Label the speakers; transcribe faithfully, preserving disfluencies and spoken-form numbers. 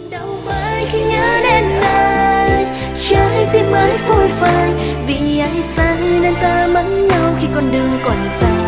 Speaker 1: Đau vai khi nhớ đến ai, trái tim mới phôi phai vì ai sai nên ta mắng nhau khi con đường còn dài.